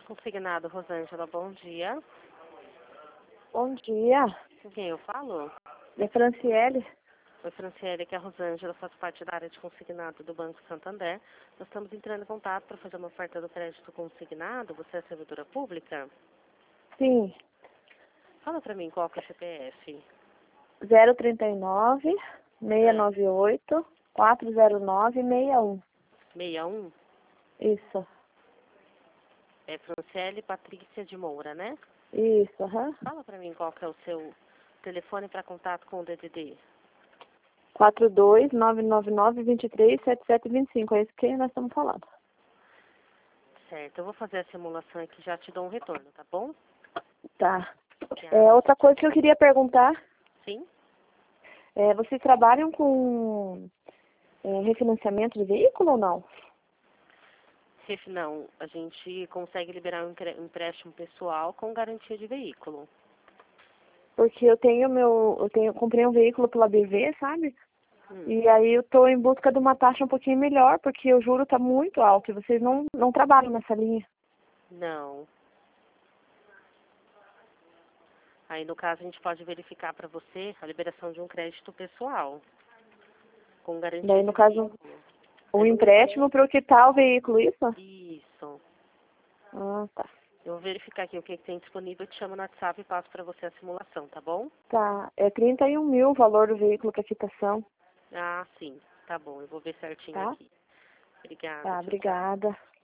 Consignado, Rosângela, bom dia. Bom dia, Com quem eu falo? é Franciele. Oi, Franciele, aqui é a Rosângela, faço parte da área de consignado do Banco Santander. Nós estamos entrando em contato para fazer uma oferta do crédito consignado. Você é servidora pública? Sim, Fala para mim qual que é o CPF. 039 698 409 61. 61? Isso, É Franciele Patrícia de Moura, né? isso, aham. Fala para mim qual que é o seu telefone para contato com o DDD. 42 999 23 7725. É isso que nós estamos falando. Certo, eu vou fazer a simulação aqui e já te dou um retorno, tá bom? Tá. Já. Outra coisa que eu queria perguntar, Sim? vocês trabalham com refinanciamento de veículo ou não? Não, a gente consegue liberar um empréstimo pessoal com garantia de veículo. Porque comprei um veículo pela BV, sabe? Hum. E aí eu estou em busca de uma taxa um pouquinho melhor, porque o juro está muito alto e vocês não trabalham nessa linha. Não. Aí, no caso, a gente pode verificar para você a liberação de um crédito pessoal com garantia Daí, de no caso, veículo. o empréstimo para o que tá o veículo, isso? Isso. Ah, tá. Eu vou verificar aqui o que tem disponível, eu te chamo no WhatsApp e passo para você a simulação, tá bom? Tá, é 31 mil o valor do veículo com a quitação, Ah, sim. Tá bom, eu vou ver certinho tá? aqui. Obrigada, Tá, tchau, tchau. obrigada.